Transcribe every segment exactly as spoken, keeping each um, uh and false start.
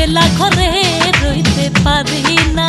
একলা ঘরে রইতে পারি না।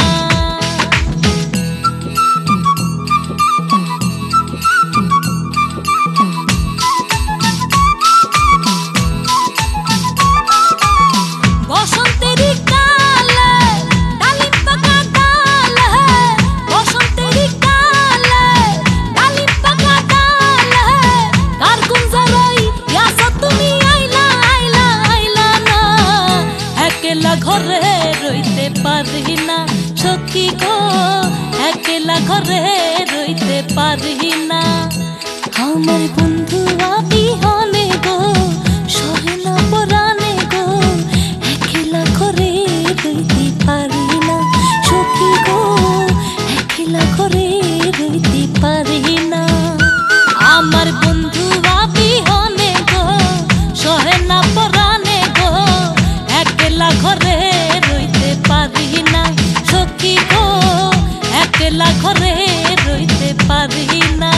ঘরে রইতে পারি না সখী গো, একলা ঘরে রইতে পারি না। আমার বন্ধু বিহনে গো, সহে না পরাণে গো, একলা ঘরে রইতে পারি না সখী গো, একলা ঘরে রইতে পারি না। আমার বন্ধু বিহনে গো, সহে না পরাণে গো, একলা ঘরে রইতে পারি না সখী গো, একলা ঘরে রইতে পারি না।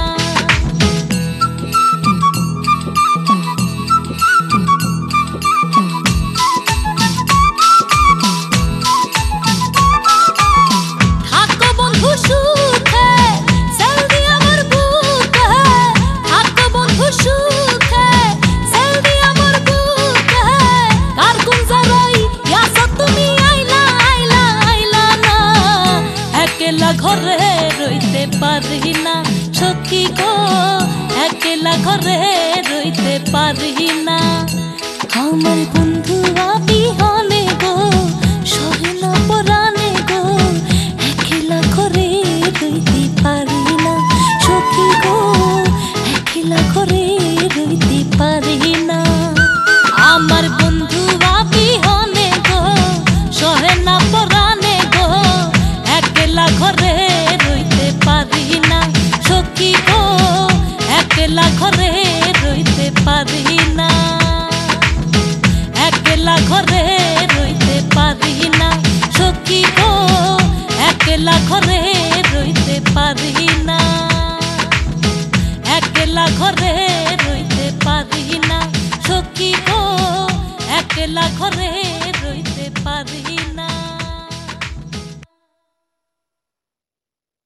থাকো বন্ধু সুখে, সেল দি আমার বুকে, থাকো বন্ধু সুখে, সেল দি আমার বুকে। কার কোন জারাই ইয়াসা তুমি আইলা আইলা আইলা না, একলা ঘরে রইতে পারি না সখী গো, একলা ঘরে রইতে পারি না। আমার বন্ধু বিহনে গো, সহে না পরাণে গো, একলা ঘরে রইতে পারি না সখী গো, একলা ঘরে রইতে পারি না। আমার বন্ধু বিহনে গো, সহে না পরাণে গো, একলা ঘরে রইতে পারি না সখী গো, একলা ঘরে রইতে পারি না। একলা ঘরে রইতে পারি না সখী গো, একলা ঘরে রইতে পারি না। একলা ঘরে রইতে পারি না সখী গো, একলা ঘরে